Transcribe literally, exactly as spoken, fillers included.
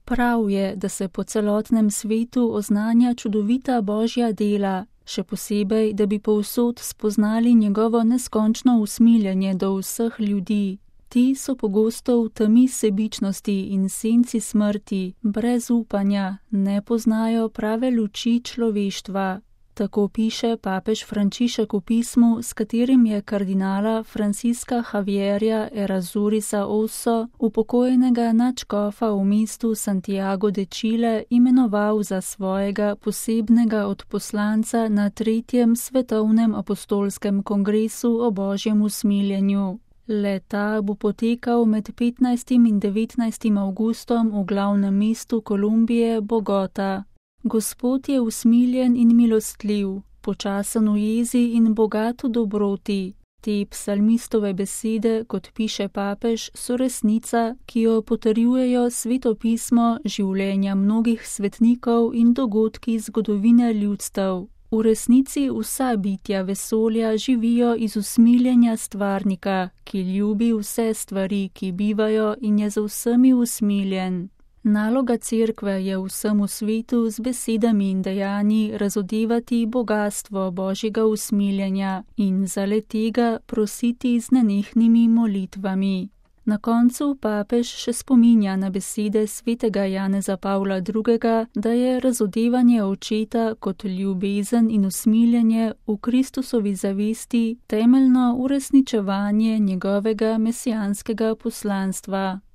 Prav je, da se po celotnem svetu oznanja čudovita Božja dela, še posebej, da bi povsod spoznali njegovo neskončno usmiljenje do vseh ljudi. Ti so pogosto v temi sebičnosti in senci smrti, brez upanja, ne poznajo prave luči človeštva. Tako piše papež Frančišek v pismu, s katerim je kardinala Francisca Javierja Erazurisa Osso, upokojenega nadškofa v mestu Santiago de Chile, imenoval za svojega posebnega odposlanca na tretjem svetovnem apostolskem kongresu o Božjem usmiljenju. Le-ta bo potekal med petnajstim in devetnajstim avgustom v glavnem mestu Kolumbije, Bogota. Gospod je usmiljen in milostljiv, počasen v jezi in bogat v dobroti. Te psalmistove besede, kot piše papež, so resnica, ki jo potrjujejo Sveto pismo, življenja mnogih svetnikov in dogodki zgodovine ljudstev. V resnici vsa bitja vesolja živijo iz usmiljenja stvarnika, ki ljubi vse stvari, ki bivajo in je za vsemi usmiljen. Naloga cerkve je vsemu svetu z besedami in dejanji razodevati bogastvo Božjega usmiljenja in zale tega prositi z nenehnimi molitvami. Na koncu papež še spominja na besede svetega Janeza Pavla drugega, da je razodevanje očeta kot ljubezen in usmiljenje v Kristusovi zavesti temeljno uresničevanje njegovega mesijanskega poslanstva.